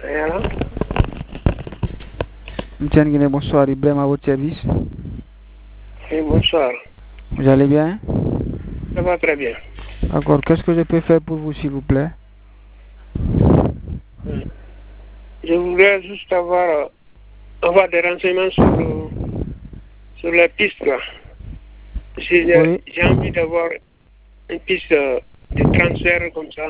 Et alors? Monsieur Nguyen, bonsoir, Ibrahim à votre service. Oui, bonsoir. Vous allez bien? Ça va très bien. D'accord, qu'est-ce que je peux faire pour vous, s'il vous plaît? Je voulais juste avoir des renseignements sur la piste, là. Oui. J'ai envie d'avoir une piste de transfert comme ça.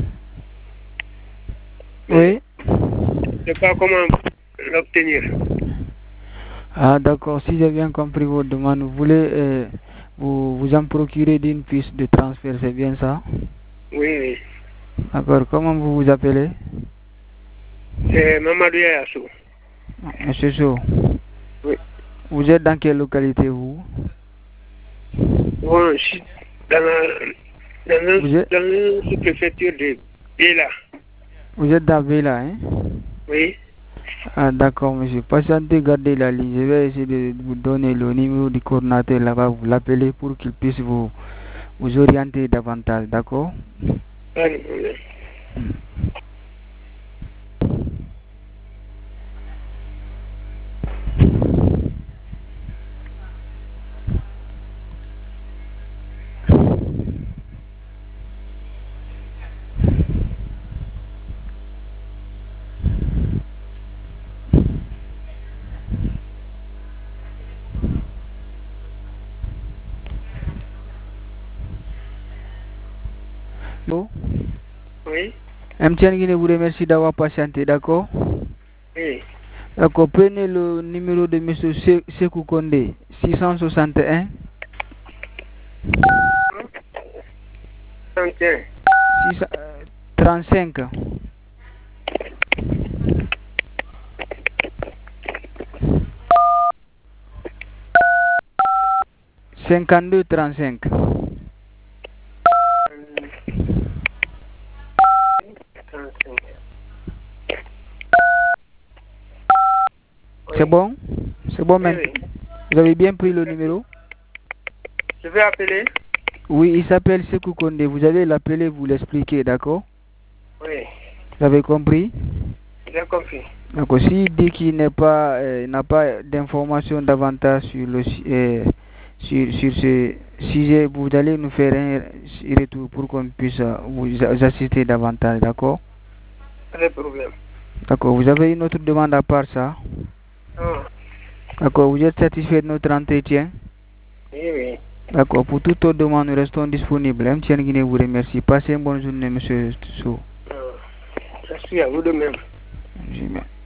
Oui. Je ne sais pas comment l'obtenir. Ah, d'accord, si j'ai bien compris votre demande, vous voulez vous en procurer d'une piste de transfert, c'est bien ça? Oui, oui. D'accord, comment vous vous appelez? C'est Mamadou Yassou. Monsieur Sow. Oui. Vous êtes dans quelle localité, vous? Bon, je suis dans Vous êtes, une sous-préfecture de Béla. vous êtes dans Vela, hein? Oui. Ah, d'accord, monsieur. Patientez, gardez la ligne. Je vais essayer de vous donner le numéro du coordinateur là-bas. Vous l'appelez pour qu'il puisse vous orienter davantage, d'accord? Pas de problème. Allô? Oui. MTN Guinée vous remercie d'avoir patienté, d'accord? Oui. D'accord, prenez le numéro de monsieur Sekou Kondé, 661 31. 35 52 35. C'est bon? C'est bon Oui, maintenant? oui. Vous avez bien pris le numéro? Je vais appeler. Oui, il s'appelle Sekou Kondé. Vous allez l'appeler, vous l'expliquer, d'accord? Oui. Vous avez compris? J'ai compris. D'accord. S'il dit qu'il n'a pas d'informations davantage sur ce sujet, vous allez nous faire un retour pour qu'on puisse vous assister davantage, d'accord? Pas de problème. D'accord. Vous avez une autre demande à part ça? Ah. D'accord. Vous êtes satisfait de notre entretien? Oui, oui. D'accord. Pour toute autre demande, nous restons disponibles. MTN Guinée vous remercie. Passez une bonne journée, monsieur Sow. Ah. Merci à vous de même. Merci.